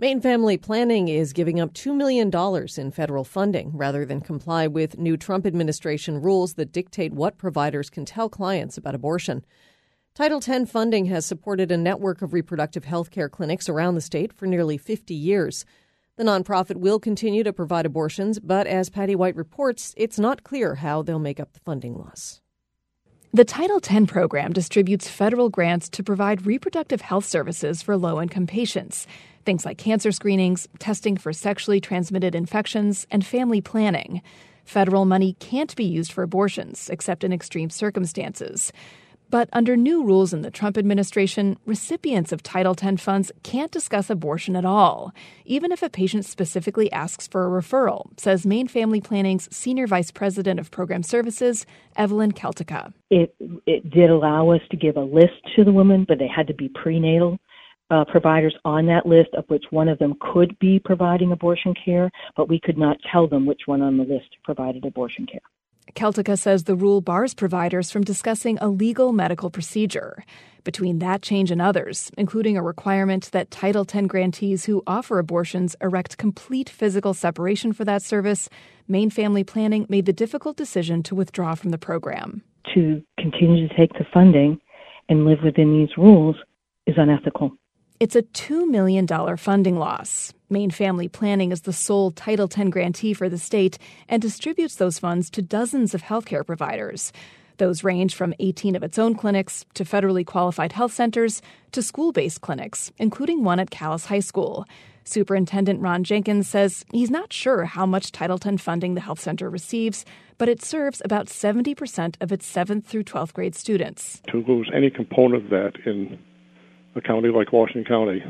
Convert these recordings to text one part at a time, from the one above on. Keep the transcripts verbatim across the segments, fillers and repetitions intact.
Maine Family Planning is giving up two million dollars in federal funding rather than comply with new Trump administration rules that dictate what providers can tell clients about abortion. Title ten funding has supported a network of reproductive health care clinics around the state for nearly fifty years. The nonprofit will continue to provide abortions, but as Patty White reports, it's not clear how they'll make up the funding loss. The Title ten program distributes federal grants to provide reproductive health services for low-income patients. Things like cancer screenings, testing for sexually transmitted infections, and family planning. Federal money can't be used for abortions, except in extreme circumstances. But under new rules in the Trump administration, recipients of Title ten funds can't discuss abortion at all, even if a patient specifically asks for a referral, says Maine Family Planning's Senior Vice President of Program Services, Evelyn Keltica. It, it did allow us to give a list to the women, but they had to be prenatal uh, providers on that list, of which one of them could be providing abortion care, but we could not tell them which one on the list provided abortion care. Keltica says the rule bars providers from discussing a legal medical procedure. Between that change and others, including a requirement that Title ten grantees who offer abortions erect complete physical separation for that service, Maine Family Planning made the difficult decision to withdraw from the program. To continue to take the funding and live within these rules is unethical. It's a two million dollars funding loss. Maine Family Planning is the sole Title ten grantee for the state and distributes those funds to dozens of healthcare providers. Those range from eighteen of its own clinics to federally qualified health centers to school-based clinics, including one at Calais High School. Superintendent Ron Jenkins says he's not sure how much Title ten funding the health center receives, but it serves about seventy percent of its seventh through twelfth grade students. To lose any component of that in a county like Washington County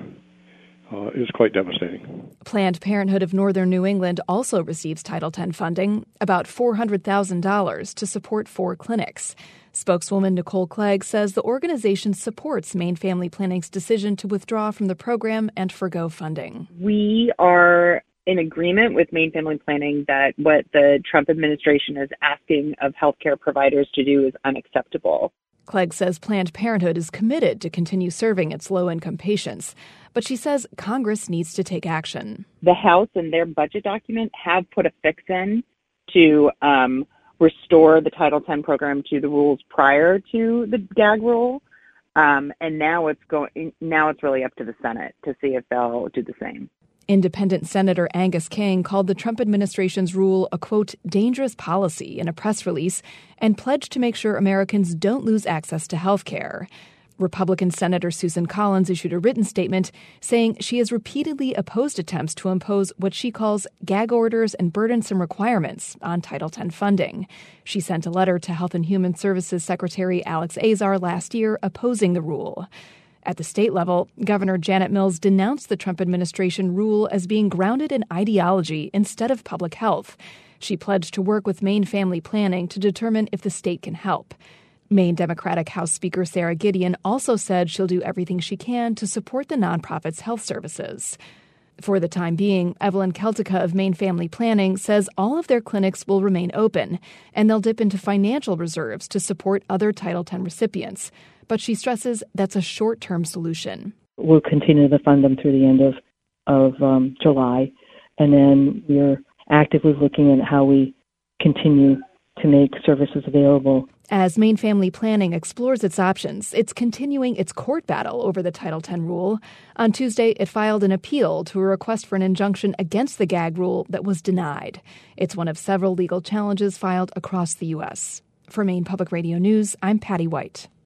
uh, is quite devastating. Planned Parenthood of Northern New England also receives Title ten funding, about four hundred thousand dollars, to support four clinics. Spokeswoman Nicole Clegg says the organization supports Maine Family Planning's decision to withdraw from the program and forgo funding. We are in agreement with Maine Family Planning that what the Trump administration is asking of healthcare providers to do is unacceptable. Clegg says Planned Parenthood is committed to continue serving its low-income patients, but she says Congress needs to take action. The House, in their budget document, have put a fix in to um, restore the Title ten program to the rules prior to the gag rule, um, and now it's going. Now it's really up to the Senate to see if they'll do the same. Independent Senator Angus King called the Trump administration's rule a, quote, dangerous policy in a press release and pledged to make sure Americans don't lose access to health care. Republican Senator Susan Collins issued a written statement saying she has repeatedly opposed attempts to impose what she calls gag orders and burdensome requirements on Title ten funding. She sent a letter to Health and Human Services Secretary Alex Azar last year opposing the rule. At the state level, Governor Janet Mills denounced the Trump administration rule as being grounded in ideology instead of public health. She pledged to work with Maine Family Planning to determine if the state can help. Maine Democratic House Speaker Sarah Gideon also said she'll do everything she can to support the nonprofit's health services. For the time being, Evelyn Keltica of Maine Family Planning says all of their clinics will remain open, and they'll dip into financial reserves to support other Title ten recipients. But she stresses that's a short-term solution. We'll continue to fund them through the end of, of um, July, and then we're actively looking at how we continue to make services available. As Maine Family Planning explores its options, it's continuing its court battle over the Title ten rule. On Tuesday, it filed an appeal to a request for an injunction against the gag rule that was denied. It's one of several legal challenges filed across the U S. For Maine Public Radio News, I'm Patty White.